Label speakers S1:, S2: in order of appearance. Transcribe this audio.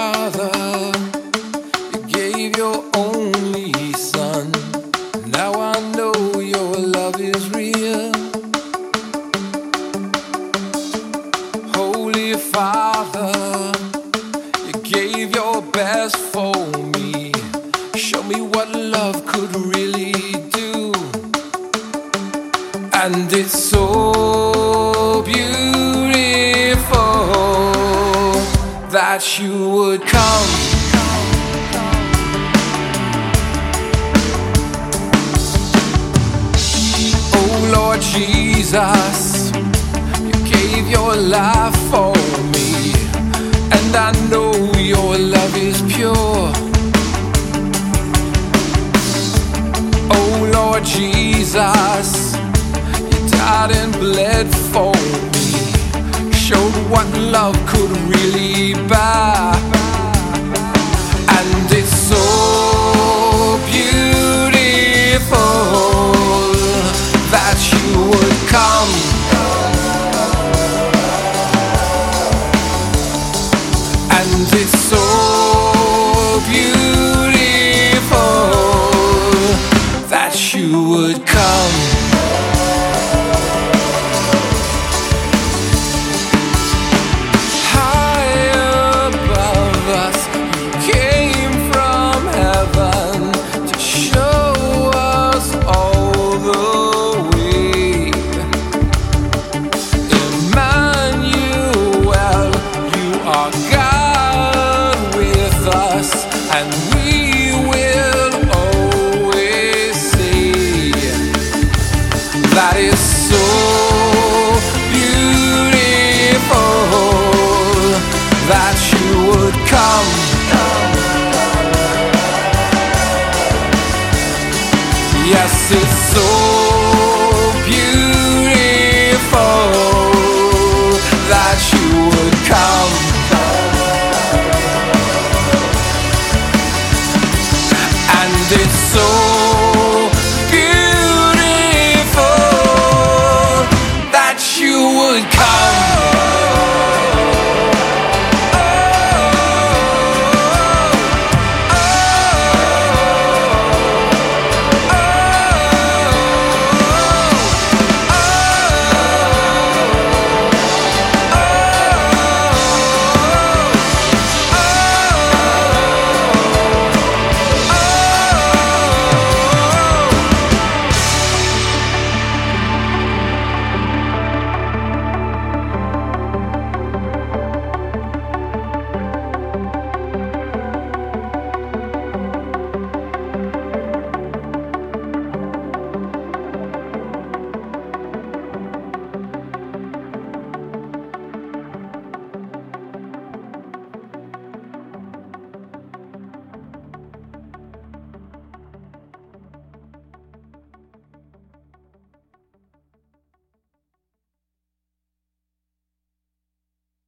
S1: Father, you gave your only Son. Now I know your love is real. Holy Father, you gave your best for me. Show me what love could really do. And it's so beautiful that you would come. Oh Lord Jesus, you gave your life for me, and I know your love is pure. Oh Lord Jesus, you died and bled for me, showed what love could really buy. And it's so beautiful that you would come. And it's so beautiful that you would come. And we will always say that is so beautiful that you would come.